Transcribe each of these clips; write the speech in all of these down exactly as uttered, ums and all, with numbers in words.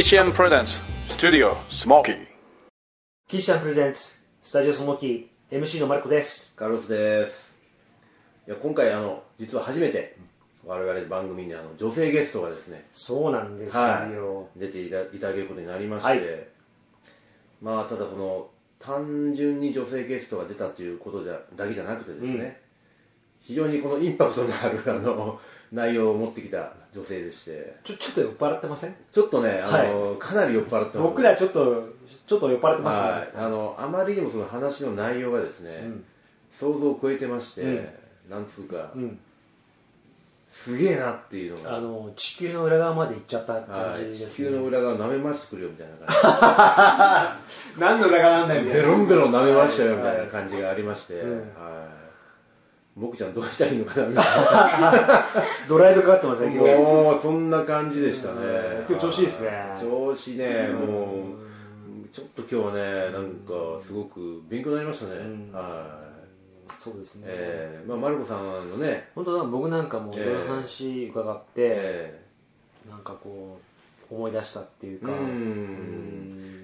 キシアンプレゼンツスタジオスモーキー。 キシアンプレゼンツスタジオスモーキー エムシー のマルコです。 カルロスです。いや今回あの実は初めて我々番組にあの女性ゲストがですね、 そうなんですよ、 はい、出ていたいただけることになりまして、はい、まあただその単純に女性ゲストが出たということじゃだけじゃなくてですね、うん、非常にこのインパクトのあるあの内容を持ってきた女性でして、 ちょちょっと酔っ払ってません？ ちょっとねあの、はい、かなり酔っ払ってます。 僕らちょっとちょっと酔っ払ってますね、 はい、あのあまりにもその話の内容がですね、うん、想像を超えてまして、うん、なんつうか、うん、すげえなっていうのが、 あの地球の裏側まで行っちゃった感じですね。 地球の裏側舐めましてくるよみたいな感じ何の裏側なんだよみたいな、 ベロンベロン舐めましたよみたいな感じがありまして、はい、うん、はい、僕ちゃんどうしたらいいのかなみたいなドライブかかってますね今日。 もうそんな感じでしたね。 今日調子いいですね。 調子ね、もうちょっと今日はねなんかすごく勉強になりましたね、うん、はい、 そうですね、 えーまあ、マルコさんのね本当だ、僕なんかもいろいろ話伺って、えー、なんかこう思い出したっていうか、うんうん、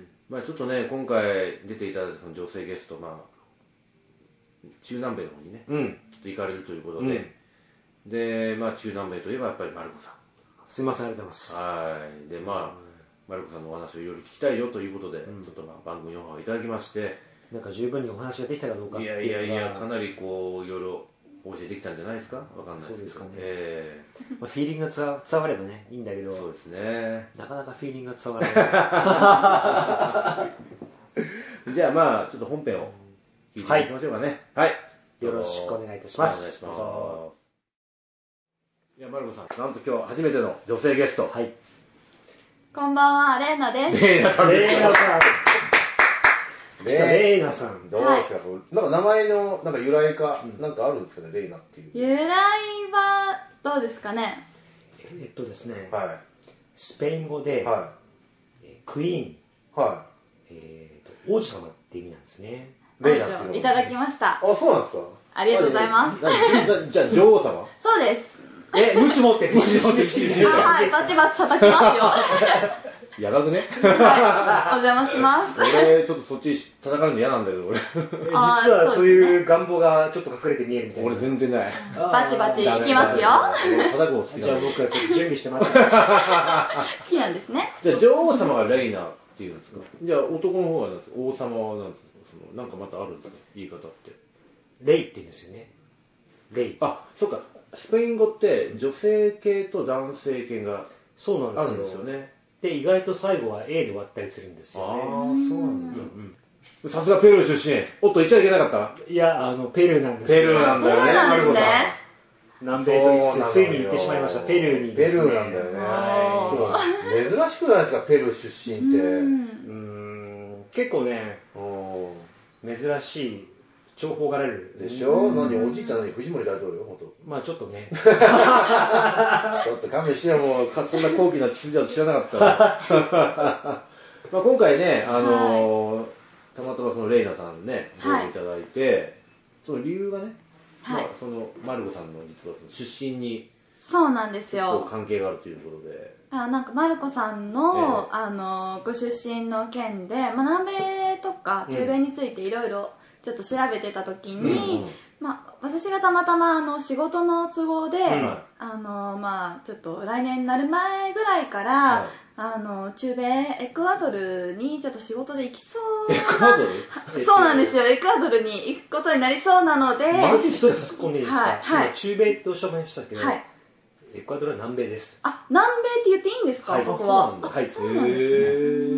まあ、ちょっとね今回出ていただいたその女性ゲスト、まあ、中南米の方にね、うん、ちょっと行かれるということで、うん、で、まあ、中南米といえばやっぱりマルコさん、 すいません、ありがとうございます。 はいで、まあ、うん、マルコさんのお話をいろいろ聞きたいよということで、うん、ちょっとまあ番組の方をいただきまして、 なんか十分にお話ができたかどうかっていうのが、 いやいやいやかなりこういろいろお教えできたんじゃないですか。わかんないですけど、そうですかね、えーまあ、フィーリングが伝わればねいいんだけど、 そうですね、 なかなかフィーリングが伝わらないじゃあまあちょっと本編を聞いていきましょうかね。はい、はい、 よろしくお願いいたします。 お願いします。いやマルコさん、なんと今日初めての女性ゲスト、はい、 こんばんは、レイナです。 レイナさんです。 レイナさんレイナさんどうですか、はい、なんか名前のなんか由来かなんかあるんですかね、レイナっていう。 由来はどうですかね。 えっとですね、 はい、 スペイン語で、はい、クイーン、はい、えー、と王子様って意味なんですね。 レイナっていうのいただきました。 あ、そうなんですか。 ありがとうございます。 じゃあ女王様そうです。 え、ムチ持ってる。ムチ持ってる。 はい、バチバチ叩きますよ。 やばくね。 はい、お邪魔します。 俺ちょっとそっち叩かれるの嫌なんだけど、俺実はそういう願望がちょっと隠れて見えるみたいな。 俺全然ない。 バチバチいきますよ。 叩くの好き。 じゃあ僕はちょっと準備して待ってます。 好きなんですね。 じゃあ女王様がレイナっていうんですか。じゃあ男の方はなんですか、王様はなんですか。そのなんかまたあるんですか、言い方って。 レイって言うんですよね。レイ。 あ、そうか。スペイン語って女性系と男性系がそうなんですよ。 あるんですよね。 で意外と最後は A で終わったりするんですよね。 ああ、そうなんだ。うん、さすがペルー出身。おっと言っちゃいけなかった。 いや、あのペルーなんですよ。 ペルーなんだよね、マルコさん。 南米と言いつつついに行ってしまいました。ペルーにですね。 ペルーなんだよね。珍しくないですか、ペルー出身って。うーん、結構ね、珍しい情報がられるでしょ。何、おじいちゃんに藤森大統領、本当。 まあちょっとね。 ちょっと勘弁してよ、もうそんな高貴な血筋だと知らなかった。まあ今回ね、あのーはい、たまたまそのレイナさんねご覧いただいて、はい、その理由がね、はい、まあ、そのマルコさんの実はその出身にそうなんですよ、 関係があるということで、 あ、なんかマルコさんの、えー、あのご出身の県で、まあ、南米とか中米についていろいろちょっと調べてた時に、うんうん、まあ、私がたまたまあの仕事の都合で、うん、あのまあ、ちょっと来年になる前ぐらいから、はい、あの中米エクアドルにちょっと仕事で行きそうな、 エクアドルそうなんですよ、エクアドルに行くことになりそうなので、 マジ一つ突っ込んでいいですか。はい、はい、中米っておっしゃいましたけど、はい、エクアドルは南米です。 あ、南米って言っていいんですか、はい、そこは。 はい、 そうなんですね。うん、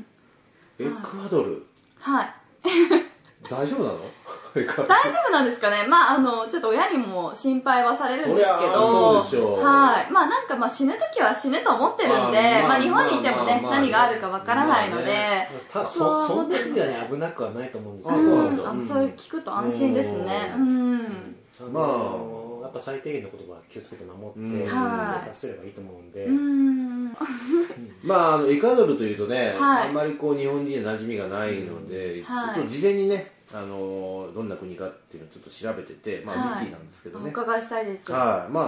エクアドル、 はい大丈夫なの？ 大丈夫なんですかね。まああのちょっと親にも心配はされるんですけど、 そうでしょう。 はい、まあなんかまあ死ぬ時は死ぬと思ってるんで、まあ、まあ日本にいてもね、まあまあまあ、何があるかわからないので、まあね、 そそんな意味ではね危なくはないと思うんですけど、 そうなんだ、うん、そう聞くと安心ですね。うん。 まあ。やっぱ最低限の言葉は気をつけて守って生活すればいいと思うんで、 うん、 まあ、あのエクアドルというとね、はい、あんまりこう日本人馴染みがないので、うん、はい、ちょっと事前にね、あのどんな国かっていうのをちょっと調べてて、まあ、はい、ウィキなんですけどね、 お伺いしたいです。 はい、まあ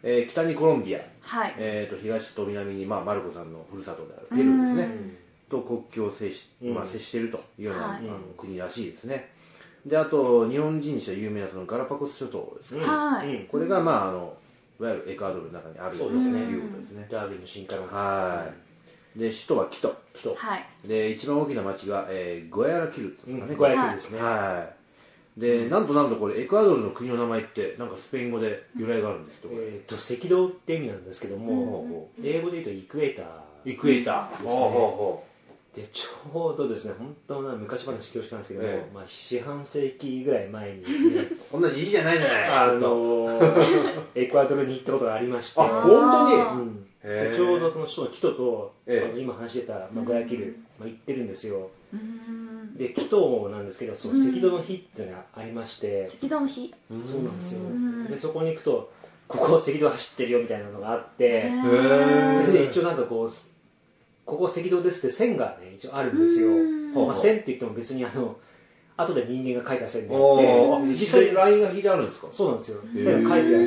えー、北にコロンビア、 はいえー、と東と南に、まあ、マルコさんのふるさとであるペルーですね、と国境を接し、まあ、接しているというような、 はい、 あの国らしいですね。であと日本人にしては有名なそのガラパゴス諸島ですね、 はい、 これが、まあ、あのいわゆるエクアドルの中にあるということですね。 ダーウィンの進化論。 はいで首都はキト、 キトはい、 で一番大きな町が、えー、ゴヤラキルっていうんですかね、 ゴヤラキルですね。 はいで、なんとなんとこれエクアドルの国の名前ってなんかスペイン語で由来があるんですけど、 えー、と赤道って意味なんですけども、うん、英語で言うとイクエーター、 イクエーターですね。ほうほうほうでちょうどですね、本当な昔話恐縮なんですけども、ええまあ、四半世紀ぐらい前にですねそんなじじいじゃないじゃないあのー、エクアドルに行ったことがありまして、 あ本当に、 うんでちょうどその首都のキトと、 ええあの今話してた、まあ、ゴヤキル、まあ、行ってるんですよ。 うんでキトなんですけど、その赤道の日っていうのがありまして、 赤道の日、 そうなんですよ。でそこに行くとここ赤道走ってるよみたいなのがあって、 へーで一応なんかこうここ赤道ですって線が、ね、一応あるんですよ。まあ、線って言っても別にあの後で人間が書いた線であって、 実際にラインが引いてあるんですか？ そうなんですよ。線が書いてあって、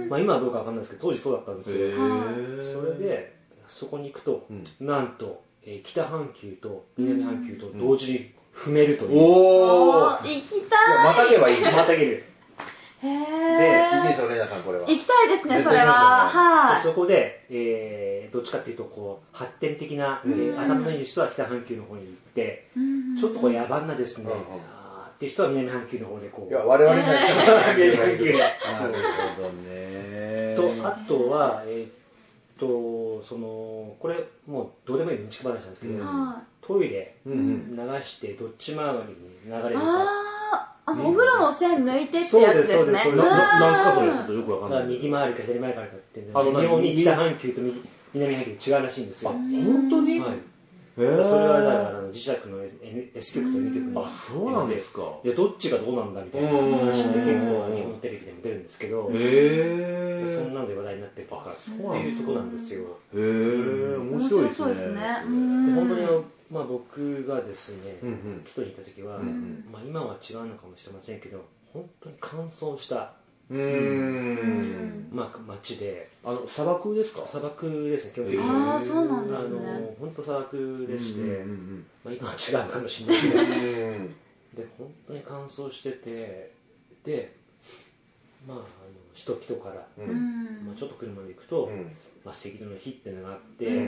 まあ、今はどうかわかんないですけど当時そうだったんですよ。それでそこに行くと、うん、なんと、えー、北半球と南半球と同時に踏めるという、うん、 おー行きたい。 またげばいいまたげるへえ。 でいいですよレナさんこれは行きたいですねそれは。はい。 そこで、えー、どっちかっていうとこう発展的な、うんえー、頭のいい人は北半球の方に行って、うん、ちょっとこう野蛮なですね、うん、あっていう人は南半球の方でこう、 いや我々には南半球でそうほどねとあとはえー、っとそのこれもうどうでもいいうんちく話なんですけど、うん、トイレ流してどっち回りに流れるか、 ああのお風呂の線抜いてってやつですね。 なんすかそれちょっとよくわかんない。 右回りか左回りかっていうのは微妙に北半球と南半球違うらしいんですよ。 あ本当に？ はい。それはだから磁石の S 極と N 極のあそうなんですか。 でどっちがどうなんだみたいな話で結構日本テレビでも出るんですけど、へえそんなんで話題になってるとかっていうとこなんですよ。 へえ面白いですね。 本当にまあ僕がですねキトに行った時はまあ今は違うのかもしれませんけど本当に乾燥したうーんまあ街で、あの砂漠ですか？砂漠ですね基本的に。 ああそうなんですね。 あの本当砂漠でして、まあ今は違うかもしれないけど、で本当に乾燥してて、でまああの首都キトから、まあちょっと車で行くと、まあ赤道の日っていうのがあって、で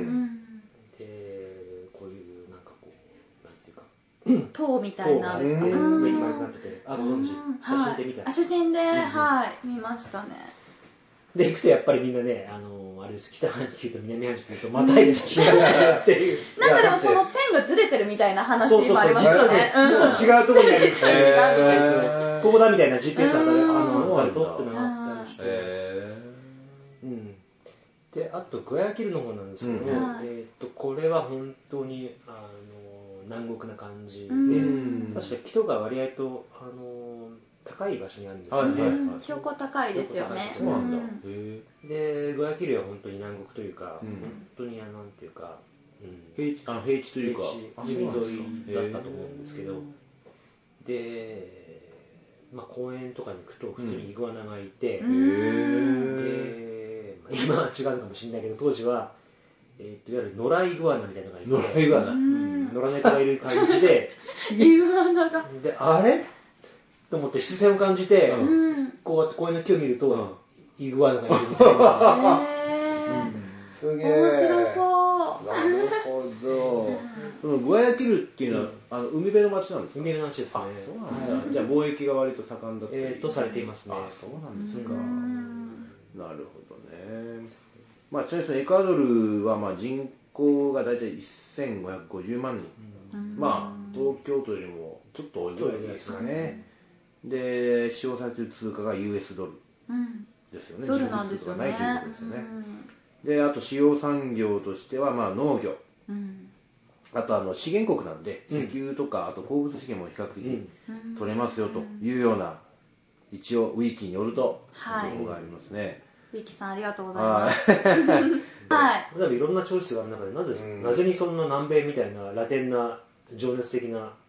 こういうなんかこうなんていうか。 塔みたいなですね、上に丸くなってて、あご存知、写真で見た、 はい、写真で、うん、はい見ましたね。 で行くとやっぱりみんなね、あのー、あれです北半球と南半球とまたいで写真が撮っていうなんかでもその線がずれてるみたいな話もありますよね。 実は違うところにあるんですよね。実は違うところにここだみたいな ジーピーエス とかであの撮ってのがあったりして、うん、であとゴヤキルの方なんですけど、うんえー、とこれは本当にあの南国な感じで、確かキトが割合とあの高い場所にあるんですよね。 標高高いですよね。 そうなんだ。 でゴヤキルは本当に南国というか、本当になんていうか、 平地あ平地というか海沿いだったと思うんですけど、でまあ公園とかに行くと普通にイグアナがいて、で今は違うのかもしれないけど当時は。えー、といわゆる野良イグアナみたいなのがいて、 野良イグアナ、 野良猫がいる感じでイグアナがであれと思って視線を感じて、うん、こうやって公園の木を見ると、うん、イグアナがいるみたいな、 うん、すげえ面白そう。 なるほどそのゴヤキルっていうのは、うん、あの海辺の町なんですか？ 海辺の町ですね。 あそうなんだ、うん、じゃあ貿易が割と盛んだったり、 えー、とされていますね。 あそうなんですか、なるほどね。まあ、ちなみにそのエクアドルはまあ人口が大体せんごひゃくごじゅうまんにん、うん、まあ東京都よりもちょっと多いぐらいですかね、うん、で使用されている通貨が ユーエス ドルですよね、 ドルなんですよね。 ないということですよね、うん、であと主要産業としてはまあ農業、うん、あとあの資源国なんで石油とかあと鉱物資源も比較的取れますよというような一応ウィキによると情報がありますね、はい。 ウィキさんありがとうございます。 はい。多分いろんなチョイスがある中でなぜ、うん、なぜにそんな南米みたいなラテンな情熱的な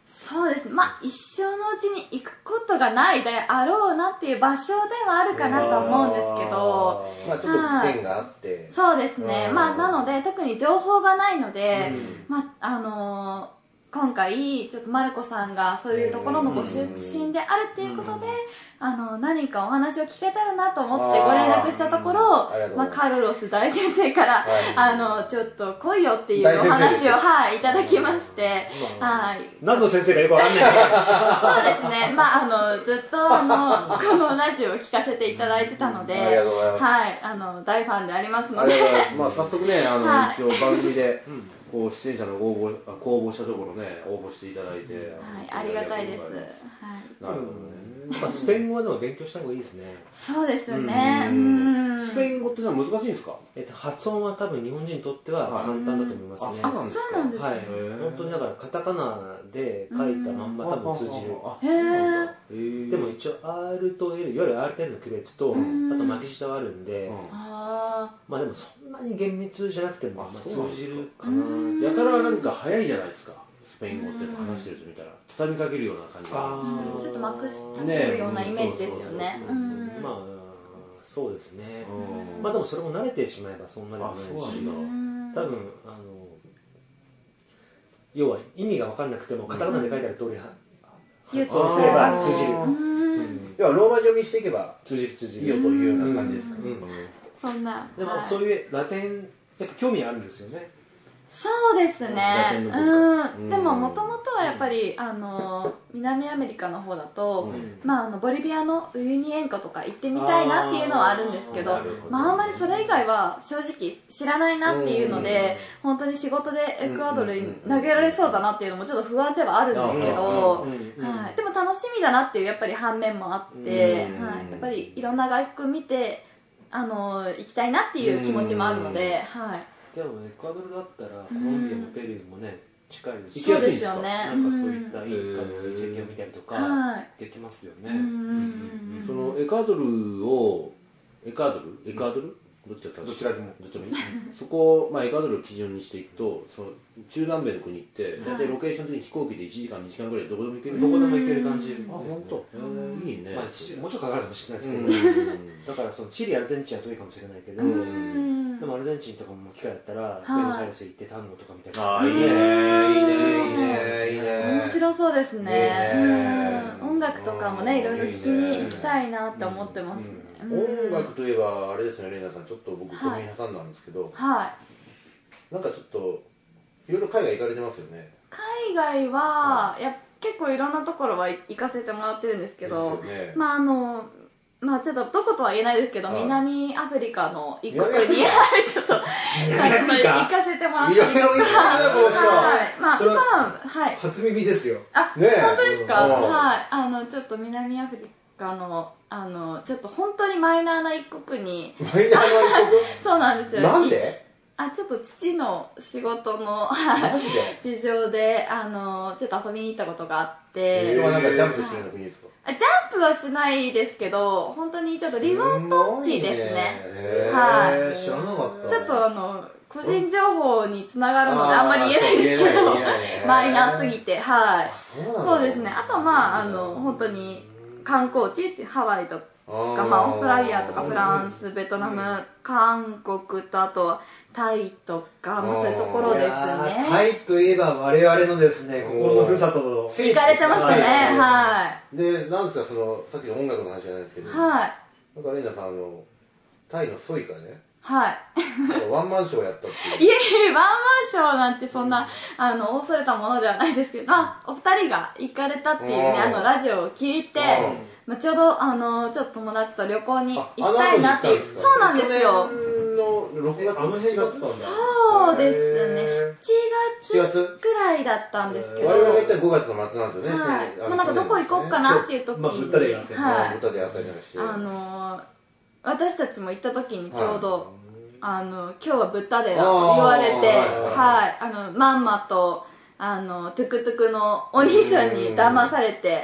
そうですね、まあ一生のうちに行くことがないであろうなっていう場所ではあるかなと思うんですけど、 まあちょっと縁があって、はい、 そうですね、まあなので特に情報がないので、うん、まああのー今回ちょっとマルコさんがそういうところのご出身であるっていうことで、あの何かお話を聞けたらなと思ってご連絡したところ、まあ、カルロス大先生から、はい、あのちょっと来いよっていうお話を、はい、いただきまして、はい、 何の先生かよくわかんないそうですね、まあ、あのずっとあのこのラジオを聞かせていただいてたので、 ありがとうございます、 はい、あの大ファンでありますので、 まあ、早速ねあの、はい、一応番組で、うんこう出演者の応募公募したところね応募していただいて、 はい、ありがたいです。はい、 なるほどね。 やっぱスペイン語でも勉強した方がいいですね。 そうですね。 スペイン語ってのは難しいんですか？ えっと発音は多分日本人にとっては簡単だと思いますね。 あ、そうなんですか。 そうなんですね。 はい。本当にだからカタカナで書いたまんま多分通じる。 へえ。でも一応 R と L いわゆる アール と L の区別とあと巻き舌はあるんで、まあでもそんなに厳密じゃなくてもまあ通じるかな。 やたらなんか早いじゃないですか。スペイン語って話してる人見たら畳みかけるような感じが、 うん、ちょっとまくしたてるようなイメージですよね。 まあそうですね。まあでもそれも慣れてしまえばそんなにもないし、多分あの要は意味が分からなくてもカタカナで書いてある通り発音すれば通じる。 要はローマ字読みしていけば通じる通じるいいよというような感じですか。 そんな。 でもそういうラテンやっぱ興味あるんですよね。 そうですね、うん、でももともとはやっぱりあの南アメリカの方だと、うんまあ、あのボリビアのウユニ塩湖とか行ってみたいなっていうのはあるんですけど、あまあ、あんまりそれ以外は正直知らないなっていうので、うん、本当に仕事でエクアドルに投げられそうだなっていうのもちょっと不安ではあるんですけど、はい、でも楽しみだなっていうやっぱり反面もあって、うんはい、やっぱりいろんな外国見てあの行きたいなっていう気持ちもあるので、はいでもエクアドルだったらコロンビアもペルーもね近いですし、 そうですよね。 なんかそういったインカの遺跡を見たりとかできますよね。 そのエクアドルをエクアドルエクアドルどっちだったどちらでもどっちでもいいそこを、まあ、エクアドルを基準にしていくとその中南米の国って大体ロケーション的に飛行機でいちじかんにじかんぐらいどこでも行けるどこでも行ける感じですね。 あ、本当。いいね。 まあもうちょっとかかるかもしれないですけどだからそのチリアルゼンチンは遠いかもしれないけどでもアルゼンチンとかも機会だったらベノスアイレス行ってタンゴとかみたいな。 ああいいねいいねいいねいいね。 面白そうですね。音楽とかもねいろいろ聞きに行きたいなって思ってますね。 音楽といえばあれですねレイナさんちょっと僕小耳に挟んだんですけど、 はい、 なんかちょっといろいろ海外行かれてますよね。 海外は、はい、や結構いろんなところは行かせてもらってるんですけど、 ね、 まああのまあちょっとどことは言えないですけど、はい、南アフリカの一国にちょっと行かせてもらってるんですが、はい、まあまあはい初耳ですよ。 あ、ね、本当ですか。はい、あのちょっと南アフリカのあのちょっと本当にマイナーな一国にマイナーな一国そうなんですよ。 なんで？ あちょっと父の仕事のマジで事情であのちょっと遊びに行ったことがあって。 人はなんかジャンプするような国ですか？ ジャンプはしないですけど本当にちょっとリゾート地ですね。 はい。知らなかった。 ちょっとあの個人情報につながるのであんまり言えないですけどマイナーすぎてはいそうですね。あとまああの本当に観光地ってハワイとかまあオーストラリアとかフランスベトナム韓国とあとタイとかまあそういうところですね。 タイといえば我々のですね心のふるさとの行かれてましたね。はいでなんですかそのさっきの音楽の話じゃないですけどはいなんかレイナさんあのタイのソイカねはいワンマンショーやったっていういえいえワンマンショーなんてそんな、うん、あの恐れたものではないですけどあお二人が行かれたっていうねあのラジオを聞いてまあ、ちょうどあのちょっと友達と旅行に行きたいなっていうそうなんですよ。 のろくがつのしちがつだったんだ。 そうですねしちがつくらいだったんですけど我々が行ったらごがつの末なんですよね。 はいまあ、なんかどこ行こうかなっていう時に、まあ、 豚でやってはい豚でやったりなんかしてあの私たちも行った時にちょうど、はい、あの今日は豚でだと言われてはい、はい、あのまんまとあのトゥクトゥクのお兄さんに騙されて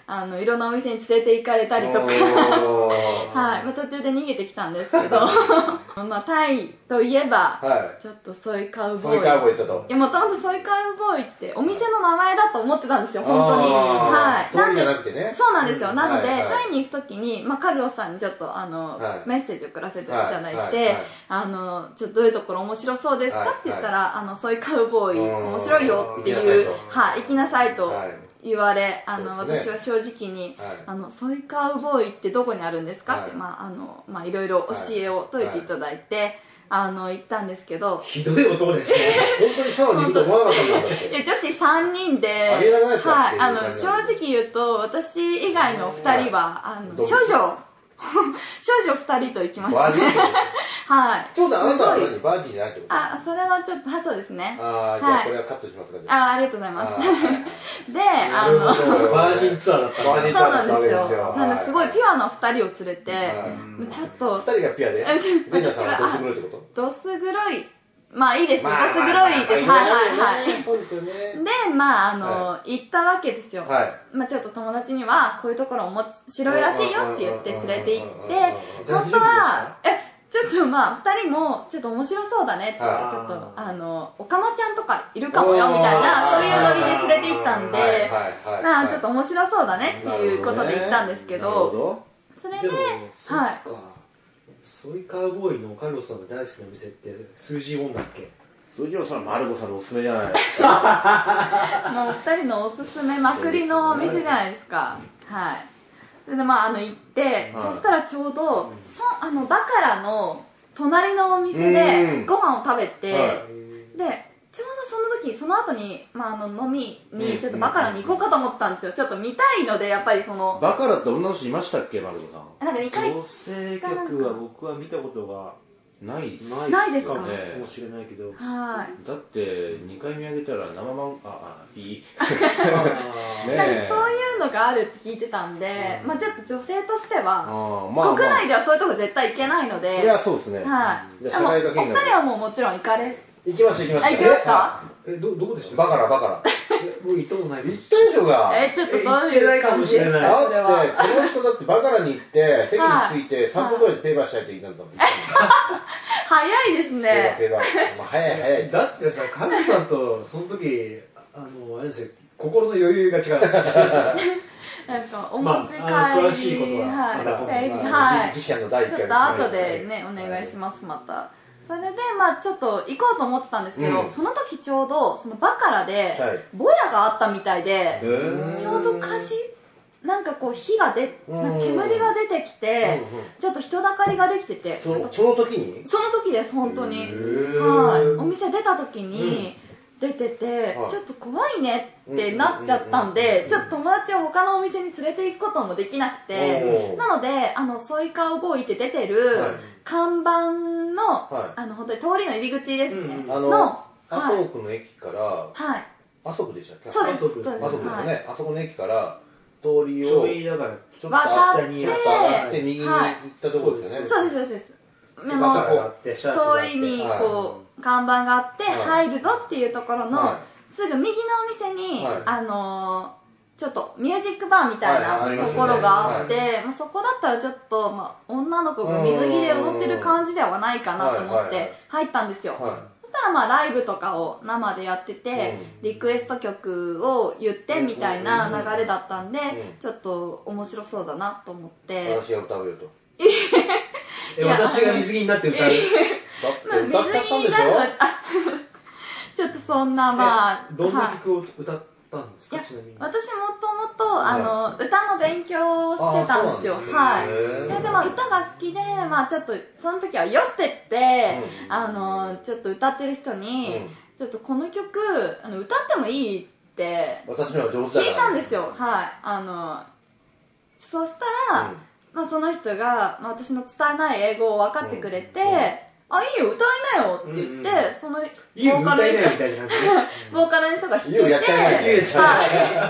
あのいろんなお店に連れて行かれたりとかはい、まあ、途中で逃げてきたんですけどまあタイといえば、はい、ちょっとソイカウボーイソイカウボーイちょっといやもともとソイカウボーイってお店の名前だと思ってたんですよ本当にはい通りじゃなくてねそうなんですよなので、はいはい、タイに行く時に、まあ、カルロスさんにちょっとあの、はい、メッセージを送らせていただいて、はいはいはい、あのちょっとどういうところ面白そうですか、はい、って言ったら、はい、あのソイカウボーイ面白いよっていうはい、行きなさいと言われ、あの、ね、私は正直に、はい、あのソイカウボーイってどこにあるんですかって、はい、まああのまあいろいろ教えを解いていただいて、はいはい、あの行ったんですけどひどい男ですね本当にサウナに行くと思わなかったんだっていや女子さんにんでありえなくないですか、 はい、あの正直言うと私以外のふたりは、はい、あの少女少女ふたりと行きましたねはいちょうどあなたは何バーディーじゃないってことあそれはちょっとはそうですねああ、はい、じゃあこれはカットしますかじゃああありがとうございますであのバージンツアーだったバージンツアーだったんですよなのですごいピュアなふたりを連れて、はい、ちょっとふたりがピュアでレナさんはドス黒いってことドス黒いまあいいですね、ドス黒いです、はいはいはいそうですよねで、まああの、はい、行ったわけですよ、 はい、 まあちょっと友達にはこういうところ面白いらしいよって言って連れて行って本当はえちょっとまあふたりもちょっと面白そうだねって言ってちょっとあのおかまちゃんとかいるかもよみたいなそういうノリで連れて行ったんでまあちょっと面白そうだねっていうことで行ったんですけどそれではいソイカウボーイのカルロスさんが大好きな店って数字よんだっけ数字はそれはマルコさんのおすすめじゃないですかもうふたりのおすすめまくりのお店じゃないですかはいそれでまああの行って、はい、そしたらちょうど、うん、そあのバカラの隣のお店でご飯を食べて、はい、でちょうどその時その後に、まあ、あの飲みにちょっとバカラに行こうかと思ったんですよちょっと見たいのでやっぱりそのバカラって女の人いましたっけマルコさんなんかにかい女性客は僕は見たことがないないですかねかもしれないけどはいだってにかい見上げたら生まんああいいねなんかそういうのがあるって聞いてたんで、うんまあ、ちょっと女性としては、まあ、国内ではそういうとこ絶対行けないのでそれはそうですねはいでもお二人はもうもちろん行かれ行きました行きました行きましたえどどこでしたバカラバカラもう行ったことない行ったでしょがえちょっとどういう感じですかだってこの人だってバカラに行って席に着いてさんぷんぐらいでペーバーしたいって言ったんだもん早いですねペーバー、まあ、早い早いだってさカルロさんとその時あのあれですよ心の余裕が違うなんかお持ち帰り、まあ、 詳しいことははい、 まだはい、 ギシャの第一回ちょっと後でねお願いしますまたそれでまあちょっと行こうと思ってたんですけど、うん、その時ちょうどそのバカラでボヤがあったみたいで、はい、ちょうど火事なんかこう火が出なんか煙が出てきて、うんうん、ちょっと人だかりができててそのその時にその時です本当にはいお店出た時に、うん、出てて、はい、ちょっと怖いねってなっちゃったんで、ちょっと友達を他のお店に連れて行くこともできなくて、なのであのソイカウボーイって出てる看板の、はい、あの本当に通りの入り口ですね、 うん、あの麻生区の駅から、 はい、 麻生区でしたっけそうです麻生区ですよね、はい、あそこの駅から通りをちょうだからちょっと下に上がって右に行ったところですよね、 そうですそうです通りにこう看板があって入るぞっていうところのすぐ右のお店にあのちょっとミュージックバーみたいなところがあってまあそこだったらちょっとまあ女の子が水着で踊ってる感じではないかなと思って入ったんですよそしたらまあライブとかを生でやっててリクエスト曲を言ってみたいな流れだったんでちょっと面白そうだなと思って私が歌うよとえ私が水着になって歌うだって歌っちゃったんでしょちょっとそんなまあどんな曲を歌ったんですかちなみに私もともとあの歌の勉強をしてたんですよはいそれでまあ歌が好きでまあちょっとその時は酔ってってあのちょっと歌ってる人にちょっとこの曲あの歌ってもいいって私には上手だから聞いたんですよはいあのそしたらまあその人がまあ私の伝えない英語を分かってくれてあ、いいよ、歌いなよって言って、うんうん、そのボーカルの人ボーカルの人が弾けて、 やっちゃいなよ、 はい、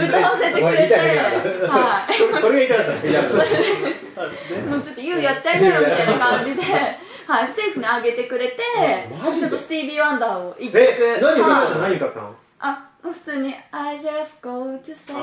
歌わせてくれて、はい、 それがいたかったんです。 もうちょっと言うやっちゃいなよみたいな感じで、はい、ステージに上げてくれて、ちょっとスティービー・ワンダーを一曲。 え、何歌ったの？何歌ったの？ あ、 もう普通に I just go to say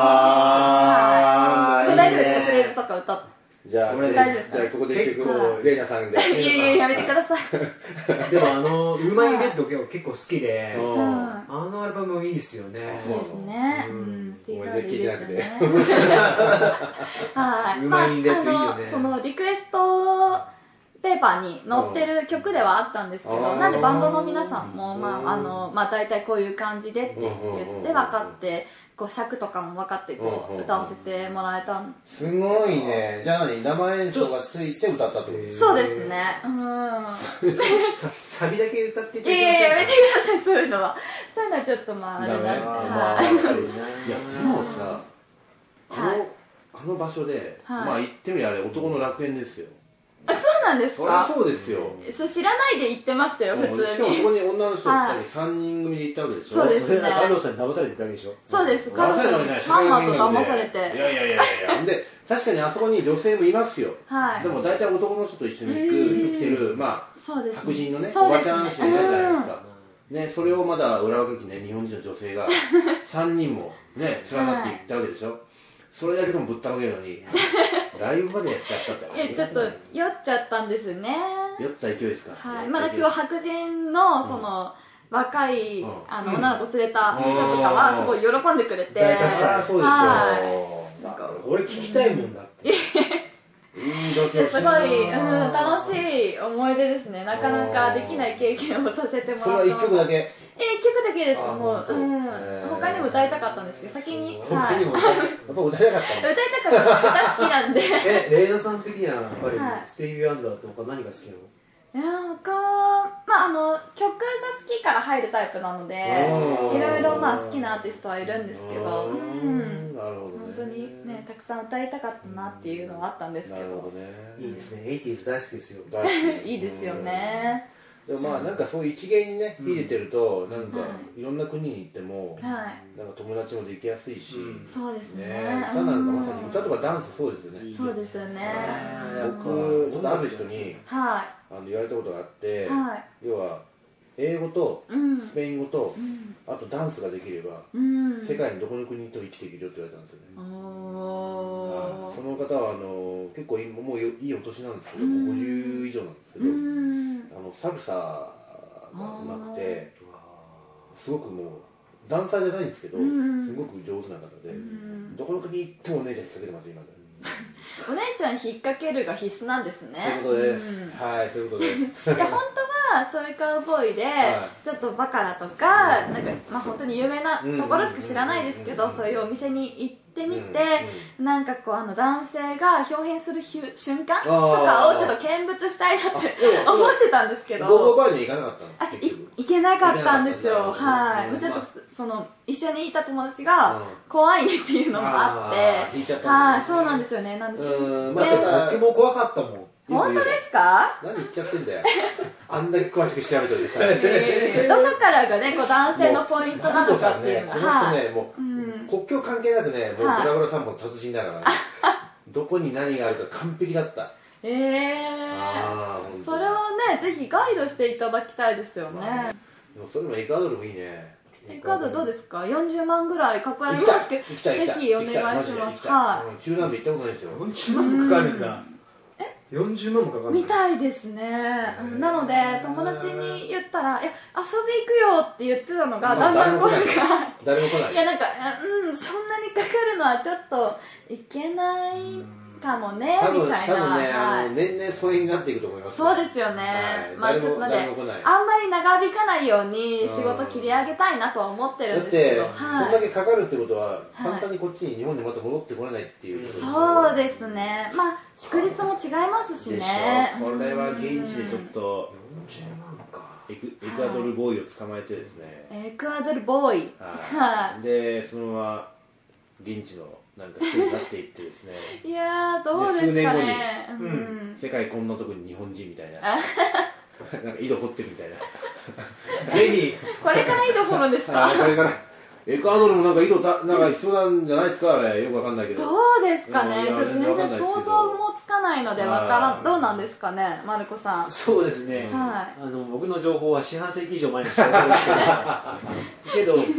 あーこれ大丈夫ですか、 いいねフレーズとか歌って。 じゃあ俺大丈夫ですかじゃあここで一結構曲レイナさんでいやいややめてください。 でもあのウーマン・イン・レッド結構好きで、 うんあのアルバムいいですよね。 そうですね。 ううんん、スティーブ・ごめんねいいですよね。 聞いてはい。 ウーマンインレッドいいよねまああのそのリクエストペーパーに載ってる曲ではあったんですけど、 うんなんでバンドの皆さんもまああのまあ大体こういう感じでって言って分かって、こう尺とかも分かってこうんう歌わせてもらえたん。 すごいね。じゃあ何生演奏がついて歌ったってこと？ そうですね。うん。 さサビだけ歌っていただいやいややめてください、そういうのは。そういうのはちょっとまああれなんで。 ダメはい。 いやでもさ、あの、 はいあの場所で、 はいまあ言ってみりゃあれ男の楽園ですよ。 あ、そうなんですそりゃか。 そうですよ。 そう知らないで言ってましたよ、普もうしかも通に。 そこに女の人はいだけさんにん組で行ったわけでしょ。 そうですそれはカルロスさんに騙されてたわけでしょ。 そうです、彼騙され女にてないまんまと騙されいて。 やいやいやいやで確かにあそこに女性もいますよ。 はいでも大体男の人と一緒に行く生きてるまあそうですね。 白人のねおばちそうですねゃん人いるじゃないですか。ね、それをまだ裏若きね日本人の女性がさんにんもね連なっていったわけでしょ。それだけでもぶったまげるのにライブまでやっちゃったっていや、ちょっと酔っちゃったんですね。 酔った勢いですか。 はい。まだすごい白人の、その、若い、 うんあの、女の子連れた人とかは、すごい喜んでくれて。 大多数ああそうでしょはう。なんか俺聞きたいもんだって。 いい度胸すごい、うん、楽しい思い出ですね。なかなかできない経験をさせてもらった。 それはいっきょくだけ。 え、一曲だけです。 あもう、 本当うんへー。 他にも歌いたかったんですけど、先に、はい。 他にも歌いやっぱ歌いたかったの。 たかった。歌好きなんで。 え、レイナさん的にはやっぱりはいスティービー・ワンダーって他何が好きなの？ いやー他まああの曲が好きから入るタイプなのでうんいろいろまあ好きなアーティストはいるんですけど、うん、 なるほどね。 本当にねたくさん歌いたかったなっていうのはあったんですけどなるほどね。 いいですね。エイティーズ大好きですよ。 大好きいいですよね。 でもまあなんかそう一芸にねうん入れてるとなんかはいいろんな国に行ってもはいなんか友達もできやすいし、 うんそうですねね歌なんかまさに歌とかダンスそうですよね。 そうですよね。 僕ちょっとある人にはあの言われたことがあってい、はい要は英語とうんスペイン語とうんあとダンスができればうん世界のどこの国と生きていけるよって言われたんですよね。 おはいその方はあの結構今もういいお年なんですけどうんもうごじゅう以上なんですけーうどんあのサルサがうまくてうわすごくもうダンサーじゃないんですけどうんすごく上手な方でんどこの国行ってもお姉ちゃん引っ掛けてます今で。 お姉ちゃん引っ掛けるが必須なんですね。 そういうことです、 うんはいそういうことですいや本当はそういうカウボーイで、 はちょっとバカラとか、なんかまあ本当に有名なところしか知らないですけど、 うんそういうお店に行ってみて、 うんなんかこうあの男性が表現するひゅ瞬間とあーかをちょっと見物したいなってあ思ってたんですけど、 ゴーゴーバーには行かなかったあいの結局行けなかったんですよ。 行けなかったんだはい。 うんちょっとまあその一緒にいた友達がうん怖いねっていうのもあって、 あー引いちゃったんだはい、そうなんですよね。なんでしょう。 うんまあでただ僕も怖かったもん。 本当ですか？ 何言っちゃってんだよあんだけ詳しく調べといてさどこからがねこう男性のポイントなのかっていうのこのは、 人ねもう、 うん国境関係なくねもうブはいラブラ散歩の達人だからねどこに何があるか完璧だったええあー本当にそれをねぜひガイドしていただきたいですよね、 まあねでもそれもエクアドルもいいねエクアドルどうですか？よんじゅうまんぐらいかか行きたいりますけど行きたい行きたいぜひお願いします。 行きたいマジで行きたいはうん中南米行ったことないですよよんじゅうまんもかかるんだ。よんじゅうまんもかかるんだ。 いみたいですね、うんなので友達に言ったら「いや遊び行くよ」って言ってたのがだんだんこうなんか誰も来ないいやなんかうんそんなにかかるのはちょっといけないかもね多分みたいな、 多分ね、 はいあの年々疎遠になっていくと思いますそうですよね、 はいまあちょっとなんで誰も誰も来ないあんまり長引かないように仕事切り上げたいなとは思ってるだっんですけて、 ど、 そはいんだけかかるってことは、簡単にこっちに日本にまた戻ってこれないっていうことでしょそうですねまあ祝日も違いますしでしねょこれは現地でちょっとよんじゅうまんか。 エクエクアドルボーイを捕まえてですね、 エクアドルボーイはいでそのまま現地のなんか人になっていってですねいやーどうですかねで数年後にうん世界こんなとこに日本人みたいななんか井戸掘ってるみたいなぜひ。 これから井戸掘るんですかあこれからエクアドルもなんか井戸たなんか必要なんじゃないですかあれよくわかんないけどどうですかね、 うんいやちょっと全然想像もつかないのでわからはいんどうなんですかねマルコさん。 そうですね。 はあの僕の情報は四半世紀以上前の情報ですけど、けど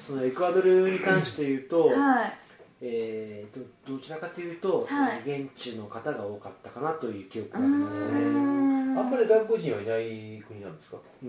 そのエクアドルに関して言うと、 はい、 えー、とどちらかというと、 はい、 現地の方が多かったかなという記憶がありますね。 あんまり外国人はいない国なんですか？ うん、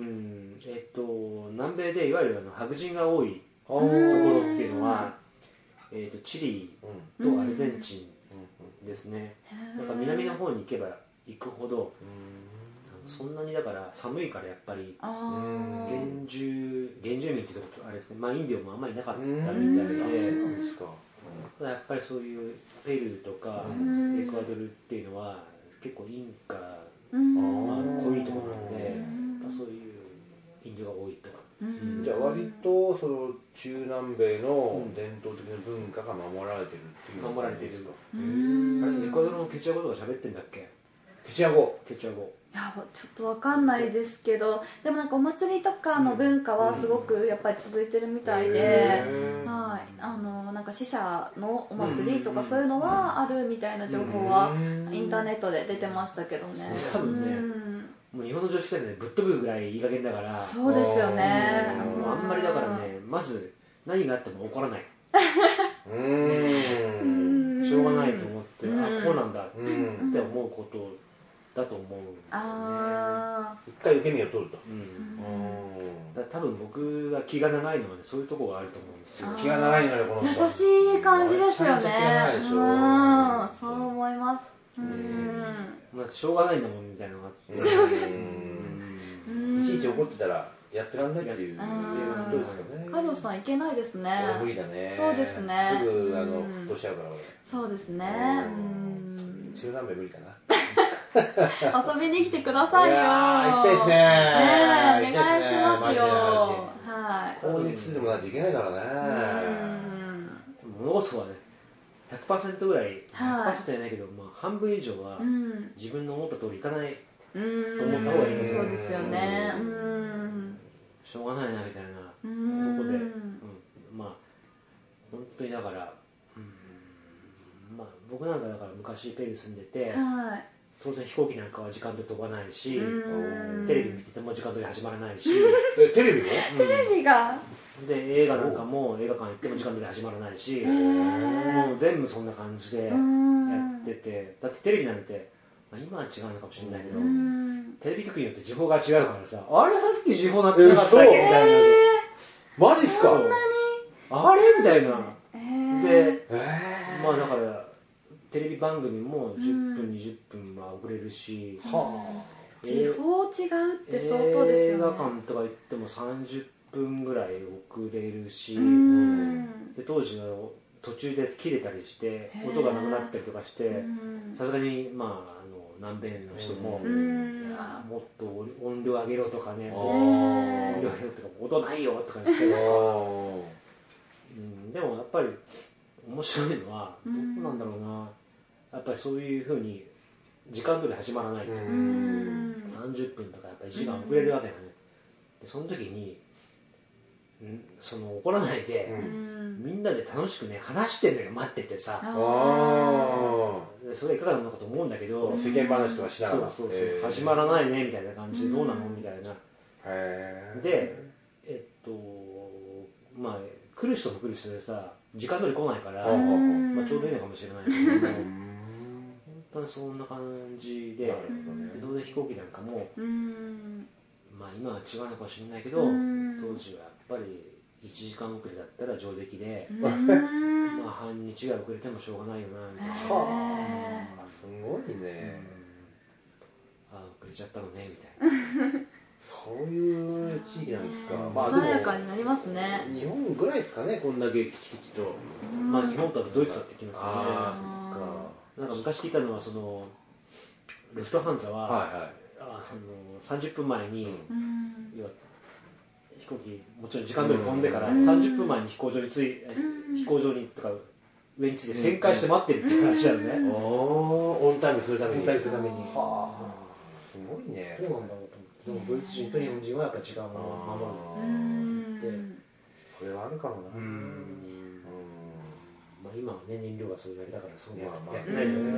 えっ、と南米でいわゆるあの白人が多いところっていうのは、えー、とチリとアルゼンチンですね。なんか南の方に行けば行くほど、そんなにだから寒いからやっぱり原住原住民っていうとあれですね、まあインディオもあんまりいなかったみたいで、ただやっぱりそういうペルーとかエクアドルっていうのは結構インカが濃いところなんで、やっぱそういうインディオが多いと。 じゃあ割とその中南米の伝統的な文化が守られてるっていう守られてるんですか。あれエクアドルのケチュア語とか喋ってんだっけ？ ケチュア語ケチュア語いやちょっとわかんないですけど、でもなんかお祭りとかの文化はすごくやっぱり続いてるみたいで、はい、あのなんか死者のお祭りとかそういうのはあるみたいな情報はインターネットで出てましたけどね。 多分ね、もう日本の女子高生でぶっ飛ぶぐらいいい加減だから。 そうですよね。 もうあんまりだからね、まず何があっても怒らない。 うーんしょうがないと思って、あ、こうなんだって思うことだと思うんだよね。 あ一回受け身を取ると。 うん、だ多分僕が気が長いのはね、そういうところがあると思うんですよ。 気が長いのよこの優しい感じですよね。うん、そう思います。うん、 だってしょうがないんだもんみたいなのがあって、 いちいち怒ってたらやってらんないっていうことですかね。 カルロスさんいけないですね。 俺無理だね。 そうですね。 すぐあの沸騰しちゃうから俺。 そうですね。 中南米無理かな。 遊びに来てくださいよ。 いや行きたいですね。 ね、お願いしますよ。はい。 こうに住んでもないといけないからね。 物事はね、ひゃくパーセントぐらい、ひゃくパーセントじゃないけど、まあ半分以上は自分の思った通りいかないと思った方がいいと思う。 そうですよね。 しょうがないなみたいなとこで、うん、まあ本当にだから、うん、まあ僕なんかだから昔ペルー住んでて、はい、当然飛行機なんかは時間通り飛ばないし、テレビ見てても時間通り始まらないし、 テレビも？ テレビがで映画なんかも映画館行っても時間通り始まらないし、もう全部そんな感じでやってて、だってテレビなんて、まあ、今は違うのかもしれないけど、テレビ局によって時報が違うからさ、あれさっき時報なってなかったっけみたいな。 マジっすか？ そんなにあれみたいな。で、まあだからテレビ番組もじゅっぷんにじゅっぷんは遅れるし、 時報違うって相当ですよね。 映画館とか行ってもさんじゅっぷんぐらい遅れるし、で当時の途中で切れたりして音がなくなったりとかして、さすがにまああの南米の人も、いやもっと音量上げろとかね、音量上げろとか音ないよとか言って、うん、でもやっぱり面白いのはどうなんだろうな、やっぱりそういうふうに時間通り始まらないとさんじゅっぷんとかやっぱりいちじかん遅れるわけだね。でその時にんその怒らないで、うん、みんなで楽しくね話してんのよ、待っててさ。あそれいかがなのかと思うんだけど、 世間話とかしながら、 そうそうそう、えー、始まらないねみたいな感じでどうなのみたいな。へでえっとまあ来る人も来る人でさ時間通り来ないから、まあ、ちょうどいいのかもしれないけども本当にそんな感じで、当然飛行機なんかもまあ今は違うのかもしれないけど、当時はやっぱりいちじかん遅れだったら上出来で、まあ半日が遅れてもしょうがないよなみたいな。 はあ、すごいね。 ああ遅れちゃったのねみたいな。 そういう地域なんですか。 まあ穏やかになりますね。 日本ぐらいですかね、こんだけキチキチと。 まあ日本とはドイツだってきますよね。 ああ、そっか。 なんか昔聞いたのはそのルフトハンザは、はいはい、あのさんじゅっぷんまえに、うん、要は飛行機もちろん時間通り飛んでから、うん、さんじゅっぷんまえに飛行場に着い、うん、飛行場にとか上に着いて旋回して待ってるっていう話なのね。うん、 オンタイムするために。 オンタイムするために。 はあ、すごいね。 そうなんだろうと思って。でもドイツ人と日本人はやっぱ時間を守るって。 それはあるかもな。うん、 まあ今はね燃料がそういうあれだからそうやってないんだけど、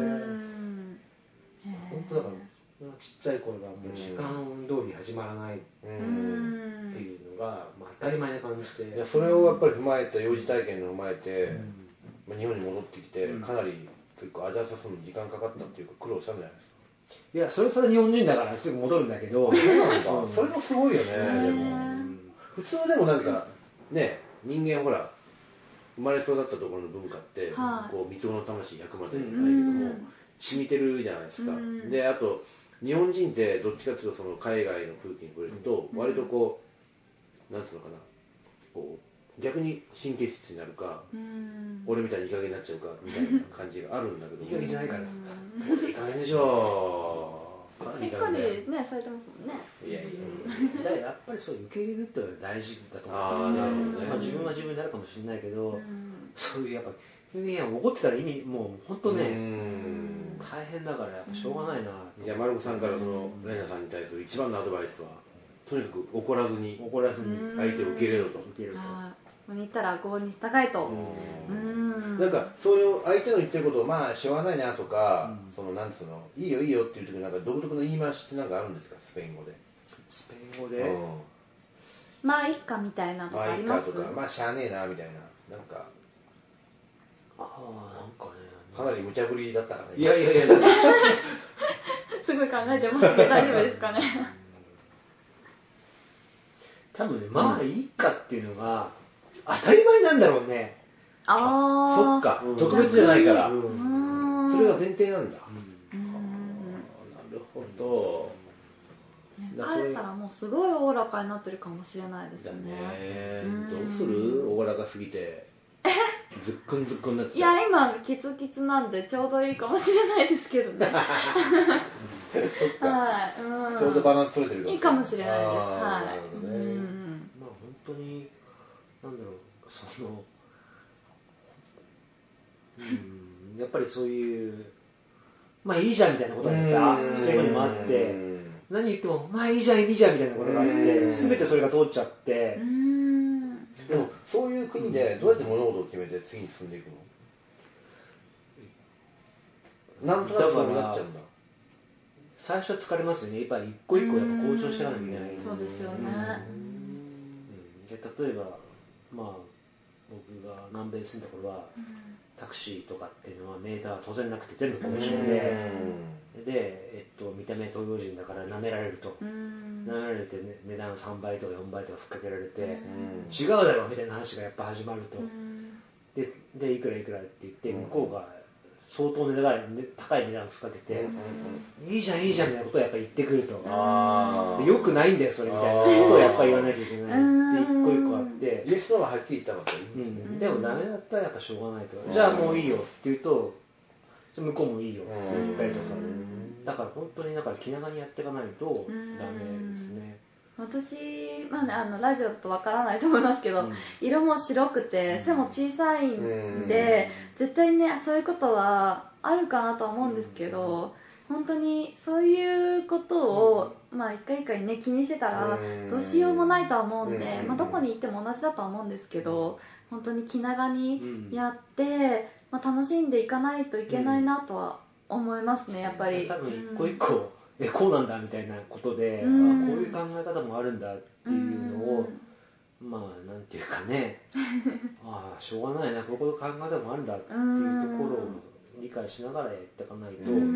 本当だからちっちゃい頃がもう時間通り始まらないっていうのがが、まあ、当たり前な感じで、 いやそれをやっぱり踏まえた幼児体験を踏まえて、まあ、日本に戻ってきて、かなり結構アジャストするのに時間かかったっていうか苦労したんじゃないですか。 いやそれそれ日本人だからすぐ戻るんだけどそうなんだ、それもすごいよね。でも普通でもなんかね、人間ほら生まれ育ったところの文化って、はい、こう三つ子の魂ひゃくまでじゃないけども染みてるじゃないですか。であと日本人ってどっちかっていうとその海外の空気に触れると割とこうなんつうのかな、こう逆に神経質になるか、俺みたいにいい加減になっちゃうかみたいな感じがあるんだけど、 いい加減じゃないからですいい加減でしょしっかりねされてますもんね。 いやいやだからやっぱりそう受け入れるってのが大事だと思って、まあ自分は自分になるかもしれないけど、そういうやっぱいや怒ってたら意味もう本当ね大変だからやっぱしょうがないな。 いやマルコさんからそのレナさんに対する一番のアドバイスはとにかく怒らずに怒らずに相手を受け入れろと。 受け入れると。 ここに行ったらごに従えと。 なんかそういう相手の言ってることをまあしょうがないなとか、そのなんつうのいいよいいよっていう時なんか独特の言い回しってなんかあるんですか、スペイン語で。 スペイン語で。 まあいっかみたいなのあります。 まあいっかとか、まあしゃあねえなみたいな、なんか。 ああなんかね。 かなり無茶ぶりだったからね。 いやいやいや。 すごい考えてますけど大丈夫ですかね。 多分ね、まあいいかっていうのが当たり前なんだろうね。 ああ、 そっか、特別じゃないから、それが前提なんだ。なるほど。 帰ったらもうすごいおおらかになってるかもしれないですね。 どうする、おおらかすぎてずっくんずっくんになってた。 いや今キツキツなんでちょうどいいかもしれないですけどね。 はい、うん、ちょうどバランス取れてるかいいかもしれないです。はい。 まあ本当になんだろう、その、うん、やっぱりそういうまあいいじゃんみたいなことがやっぱそういうのもあって、何言ってもまあいいじゃんいいじゃんみたいなことがあって、全てそれが通っちゃって。 でもそういう国でどうやって物事を決めて次に進んでいくの？なんとなくそうなっちゃうんだ。 最初は疲れますよね。やっぱり一個一個やっぱ交渉していかなきゃいけない。 そうですよね。 で例えばまあ僕が南米に住んだ頃は、タクシーとかっていうのはメーターは当然なくて全部交渉で、で、えっと、見た目東洋人だから舐められると、舐められて、ね、値段さんばいとかよんばいとかふっかけられて、違うだろうみたいな話がやっぱ始まると、で, でいくらいくらって言って向こうが相当値段高い値段をふっかけて、いいじゃんいいじゃんみたいなことをやっぱ言ってくると、でよくないんだよそれみたいなことをやっぱ言わなきゃいけないって一個一個あって、 イエスノーははっきり言った方がいいんですね、 うん、でもダメだったらやっぱしょうがないと、じゃあもういいよって言うと向こうもいいよって言ったりとか、だから本当にだから気長にやっていかないとダメですね。 私、まあね、あのラジオだとわからないと思いますけど、うん、色も白くて背も小さいんで、うん、絶対ねそういうことはあるかなとは思うんですけど、本当にそういうことを、うん、まあ一回一回ね気にしてたらどうしようもないとは思うんで、まあ、どこに行っても同じだとは思うんですけど、本当に気長にやって、まあ、楽しんでいかないといけないなとは思いますね、やっぱり。 多分一個一個、えこうなんだみたいなことで、うん、あこういう考え方もあるんだっていうのを、うん、まあなんていうかねああしょうがないなこういう考え方もあるんだっていうところを理解しながらやっていかないと、うん、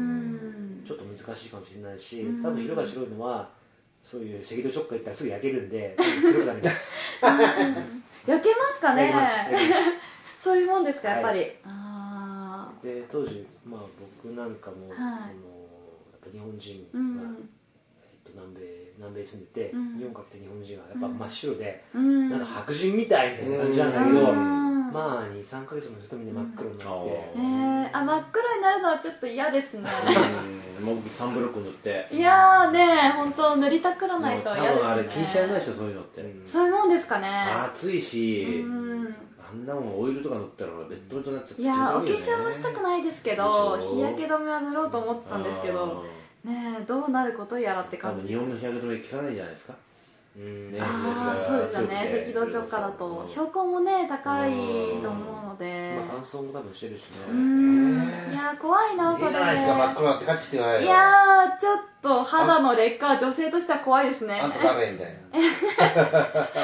ちょっと難しいかもしれないし、多分色が白いのはそういう赤道直下行ったらすぐ焼けるんで黒くなります焼けますかね。 焼けます焼けますそういうもんですかやっぱり、はい、 あで当時、まあ、僕なんかも、はい、あの日本人が、うんえっと、南米南米に住んでて、うん、日本から来た日本人はやっぱ真っ白で、うん、なんか白人みたいみたいな感じなんだけど、うん、まあにさんかげつもするとみんな真っ黒になって、 うん、えー、あ真っ黒になるのはちょっと嫌ですねもうサンブロック塗っていやーね本当塗りたくらないと嫌ですね。 多分あれ気にしちゃいないでしょそういうのって、 うん、そういうもんですかね。 暑いし、うんあんなもんオイルとか塗ったらベッドベトになっちゃって、 いやお化粧はしたくないですけど日焼け止めは塗ろうと思ってたんですけどねえどうなることやらって感じ。 多分日本の日焼け止め効かないじゃないですか。 うんね、ああそうですよね赤道直下だと標高もね高いと思うので、 まあ、乾燥も多分してるしね。 うんいや怖いなそれ。いいじゃないですか真っ黒になって帰ってきてくださいよ。 いやーちょっと肌の劣化は女性としては怖いですね。 あんたダメみたいな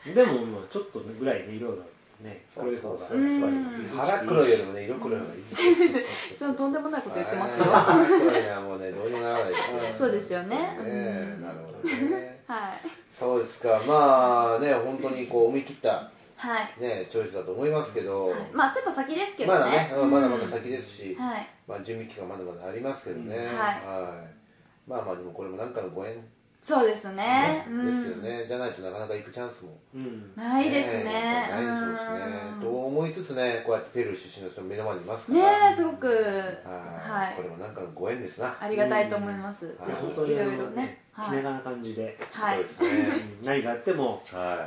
でもまあちょっとぐらいね色がね黒い方が腹黒いよりもね色黒い方がいいですそのとんでもないこと言ってますよ。 腹黒いのはもうねどうにもならないですよ。 そうですよね。 なるほどね。 はい。 そうですか。まあね本当にこう思い切ったはいねチョイスだと思いますけど、 まあちょっと先ですけどね。 まだねまだまだ先ですし、 はい。 まあ準備期間まだまだありますけどね。 はい。 まあまあでもこれも何かのご縁。 そうですね。 ですよね。じゃないとなかなか行くチャンスもないですね。 ないでしょうしね。と思いつつね、こうやってペルー出身の人も目の前にいますから。 ねえ、すごくはい。これもなんかのご縁ですな。 ありがたいと思います。ぜひいろいろね。 気長な感じで。 はい。 そうですね。 何があっても、 はい。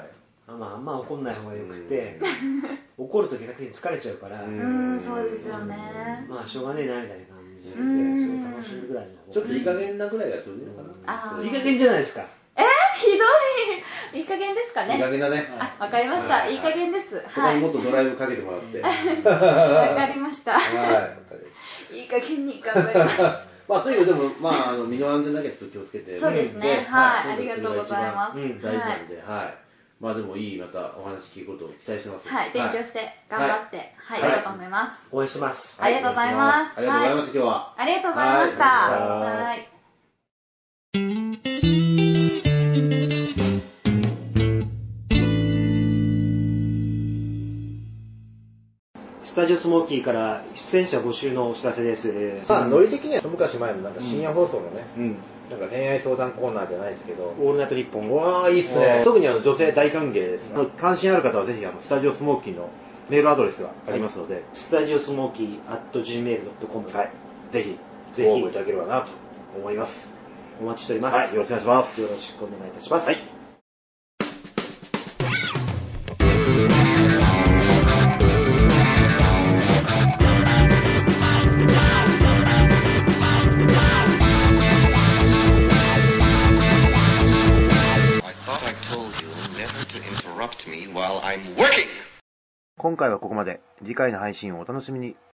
まああんま怒んない方がよくて、怒るときが手に疲れちゃうから。 うん、そうですよね。 まあしょうがねえなみたいな感じで、それを楽しむぐらいの。 ちょっといい加減なぐらいがちょうどいいのかな。 いい加減じゃないですか。 えー、ひどい。いい加減ですかね。 いい加減だね。 あ、わかりました。いい加減です。 そこにもっとドライブかけてもらって。 わかりました。 はい。 いい加減に頑張ります。 まあとにかくでもまああの身の安全だけちょっと気をつけて。 そうですね。はい。ありがとうございます。 大事なんで、はい。まあでもいいまたお話聞くことを期待してます。 はい。勉強して頑張ってはいやろうと思います。 応援してます。 ありがとうございます。 ありがとうございました今日は。 ありがとうございました。はい。 スタジオスモーキーから出演者募集のお知らせです。 まあノリ的には一昔前のなんか深夜放送のね、なんか恋愛相談コーナーじゃないですけど、 オールナイトニッポン。 わあいいっすね。特にあの女性大歓迎です。関心ある方はぜひあのスタジオスモーキーのメールアドレスがありますので、 スタジオスモーキー アットジーメールドットコムはい、ぜひぜひご応募いただければなと思います。 お待ちしております。 はい、よろしくお願いします。 よろしくお願いいたします。はい。 今回はここまで。次回の配信をお楽しみに。